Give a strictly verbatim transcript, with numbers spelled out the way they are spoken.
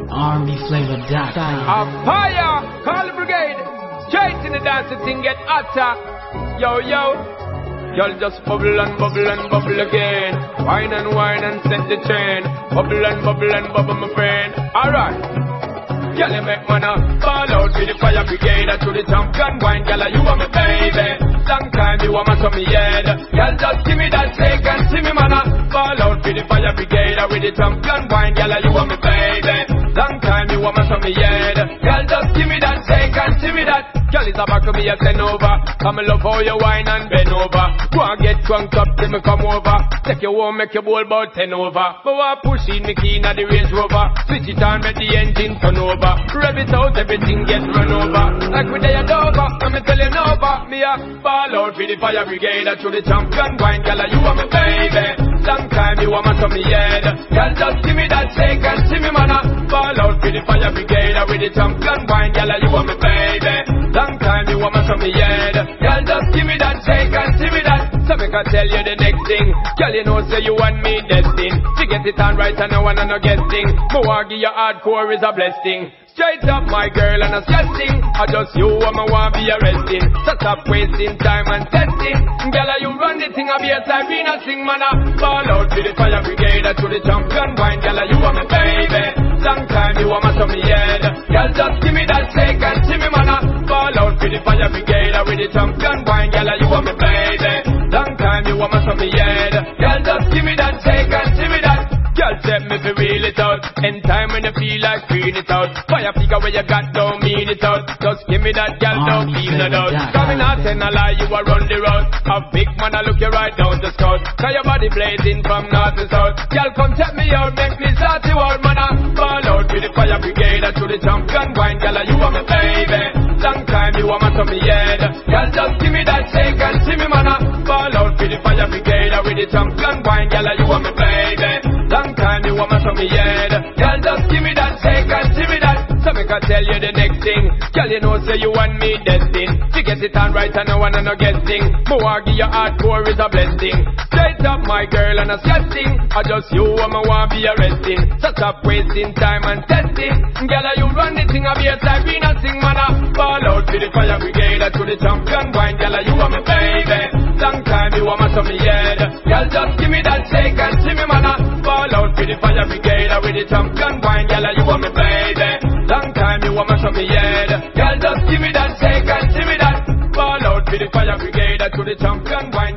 R and B flavor dot com. A fire, call the brigade. Straight in the dance, the thing get hotter. Yo, yo. Y'all just bubble and bubble and bubble again. Wine and wine and set the chain. Bubble and bubble and bubble, my friend. Alright. Y'all you make man a fall out with the fire brigade. To the champion wine, y'all you are my baby. Long time you want my tummy head. Y'all just give me that shake and see me man a fall out with the fire brigade. With the champion wine, y'all you are my baby. Long time you want my tummy head. Y'all just give me that shake and see me that. Girl is a back of me a send over. Come love how you wine and bend over. Go and get drunk up till me come over. Take your home, make your bowl about ten over. But I push in me key in the Range Rover. Switch it on, make the engine turn over. Rev it out, everything get run over. Like we day a Dover, let me tell you over. Me a ball out for the fire brigade. To the champion wine, girl, you are my baby. Long time you want my tummy head. Girl, just give me that shake and see me man a ball out for the fire brigade. With the champion wine, girl, you are my baby. Long time you want my tummy head. Girl, just give me that shake and see me that. So make I tell you the next thing. Girl, you know say you want me destined to get it on right and no one no guessing. But want give you hardcore is a blessing. Straight up my girl and a stressing. I just you and me want be arresting. So stop wasting time and testing. Girl, you run the thing, I be a Sirena sing man a ball out to the fire brigade. To the champion wine, girl, you are my baby. Long time you want my tummy head. Girl, just give me that shake and see me man a ball out to the fire brigade. With the champion wine, girl, you are my baby. Long time you want my tummy head. Girl, just give me that shake and see me that. Girl, tell me to reel it out. In time when you feel like freeing it out. Fire figure where you got, don't mean it out. Just give me that, girl, don't feel it out. Coming out and a lie, you are run the road. A big man, I look you right down the scout. Cause your body blazing from north to south. Girl, come check me out, make me start you out, man. I fall out with the fire brigade. To the champion wine, girl, you are my baby. Long time you want my tummy head. Girl, just give me that shake and see me, man. I fall out with the fire brigade. With the champion wine, girl, you are my baby. Long time you want my tummy head. Girl, just give me that shake and see me that. So make I tell you the next thing. Girl, you know say you want me destined to get it on right and no one no guessing. But want give you hardcore is a blessing. Straight up my girl and a stressing. I just you and me want be arresting. So stop wasting time and testing. Girl, you run the thing, I be a Sirena sing man a fall out to the fire brigade. To the champion wine, girl, you are my baby. Long time you want my tummy head. Girl, just give me that shake and see me man a fall out for the fire brigade. With the champion wine, girl, you want me baby. Long time you want my tummy head. Girl, just give me that shake and see me that. Fall out for the fire brigade. To the champion wine.